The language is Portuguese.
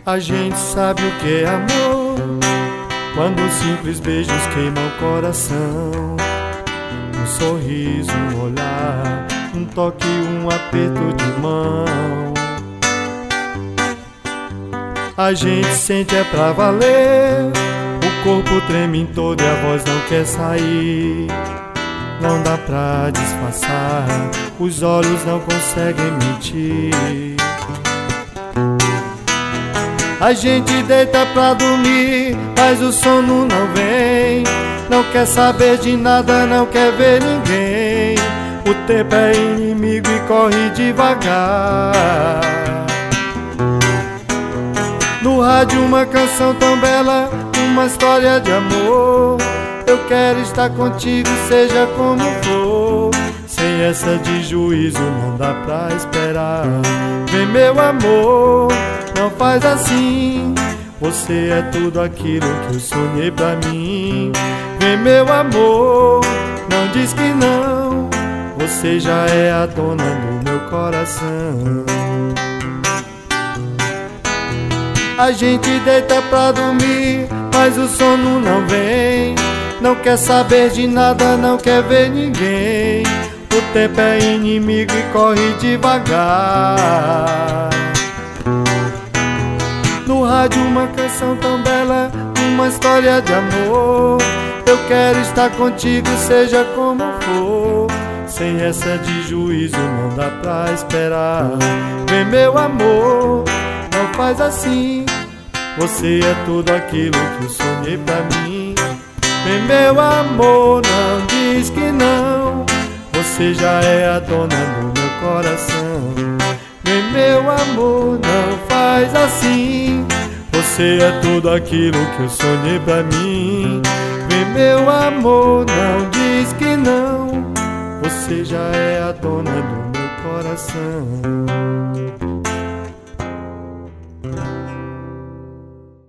A gente sabe o que é amor, quando simples beijos queimam o coração. Um sorriso, um olhar, um toque, um aperto de mão. A gente sente é pra valer, o corpo treme em todo e a voz não quer sair. Não dá pra disfarçar, os olhos não conseguem mentir. A gente deita pra dormir, mas o sono não vem. Não quer saber de nada, não quer ver ninguém. O tempo é inimigo e corre devagar. No rádio uma canção tão bela, uma história de amor. Eu quero estar contigo, seja como for. Sem essa de juízo não dá pra esperar. Vem meu amor, não faz assim. Você é tudo aquilo que eu sonhei pra mim. Vem meu amor, não diz que não. Você já é a dona do meu coração. A gente deita pra dormir, mas o sono não vem. Não quer saber de nada, não quer ver ninguém. O tempo é inimigo e corre devagar. No rádio uma canção tão bela, uma história de amor. Eu quero estar contigo, seja como for. Sem essa de juízo não dá pra esperar. Vem meu amor, não faz assim. Você é tudo aquilo que eu sonhei pra mim. Vem meu amor, não diz que não. Você já é a dona do meu coração. Vem meu amor, não faz assim. Você é tudo aquilo que eu sonhei pra mim. Vem meu amor, não diz que não. Você já é a dona do meu coração.